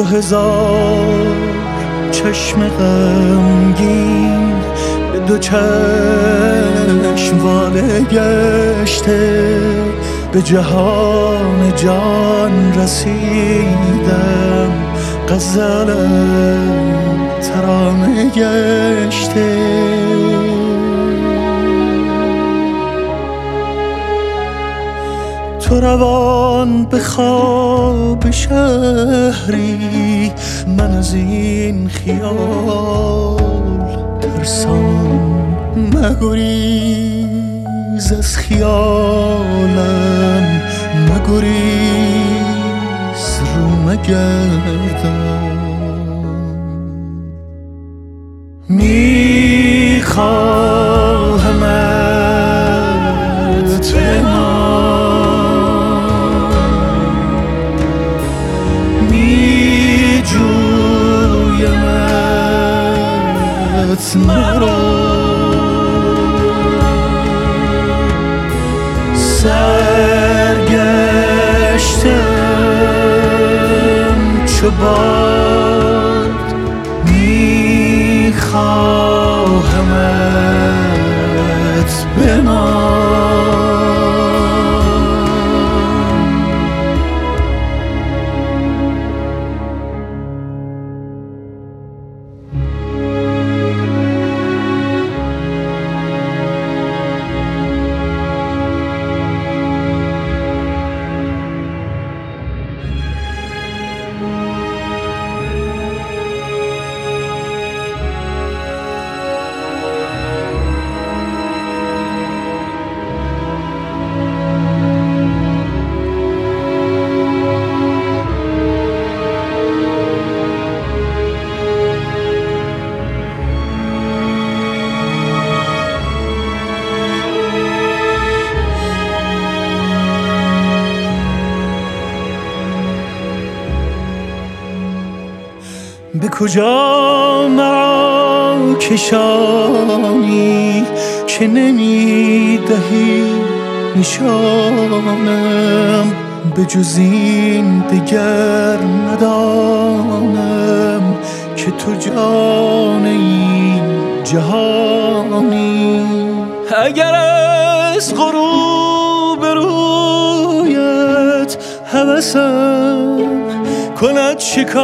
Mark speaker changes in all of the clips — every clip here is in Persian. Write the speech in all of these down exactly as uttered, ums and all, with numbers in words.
Speaker 1: دو هزار چشم غمگین به دو چشم واله گشته، به جهان جان رسیدم، غزلم ترانه گشته. تو روان به خواب شهری، من از این خیال ترسان. مگریز از خیالم، مگریز رو مگردان. میخواهمت بمان، میجویمت مرا، سرگشتم چو باد، میخواهمت بمان. به کجا مرا کشانی که نمیدهی نشانم، به جز این دگر ندانم که تو جان این جهانی. اگر از غروب رویت هوسم کند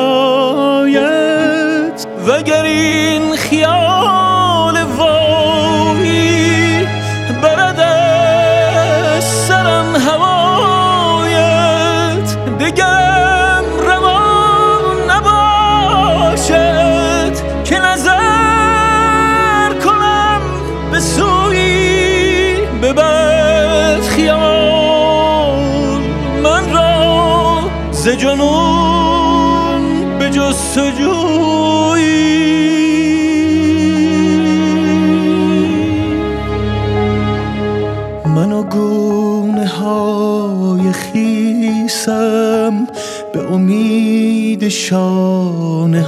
Speaker 1: شکایت، وگر این خیال واهی برد از سرم هوایت، دگرم روان نباشد که نظر کنم به سوی به بد خیال. من را ز جنون به جستجویی من و گونه های خیسم، به امید شانه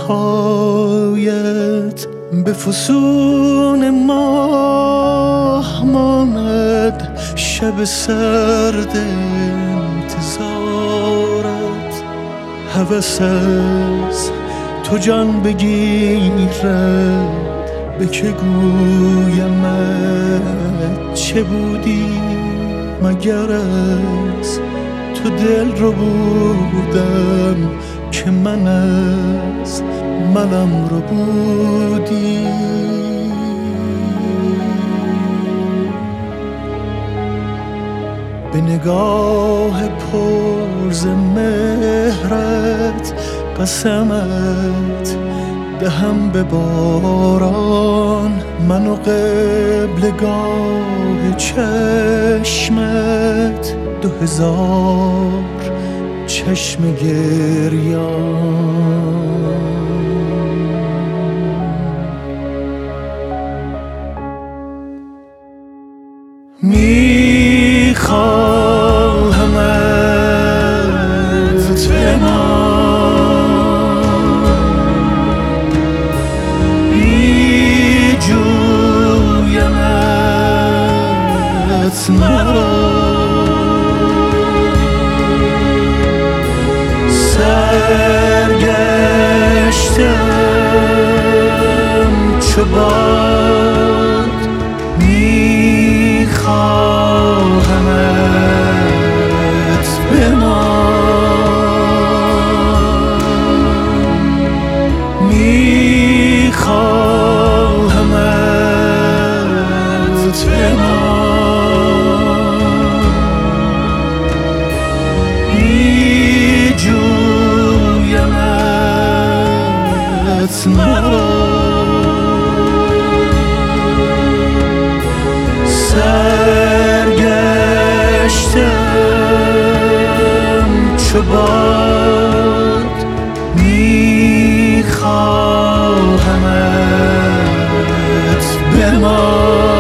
Speaker 1: هایت، به فسون ماه ماند شب سرد انتظارت. هوس از تو جان بگیرد، به که گویمت چه بودی، مگر از تو دل رو بودم که من از منم رو بودی. به نگاه پر ز مهرت قسمت دهم به باران، من و قبلگاه چشمت دو هزار چشم گریان. میخواهمت بمان، میجویمت مرا، سرگشتم چو باد میخواهمت بمان، میخواهمت بمان، میجویمت مرا. سرگشتم چو باد میخواهمت بمان.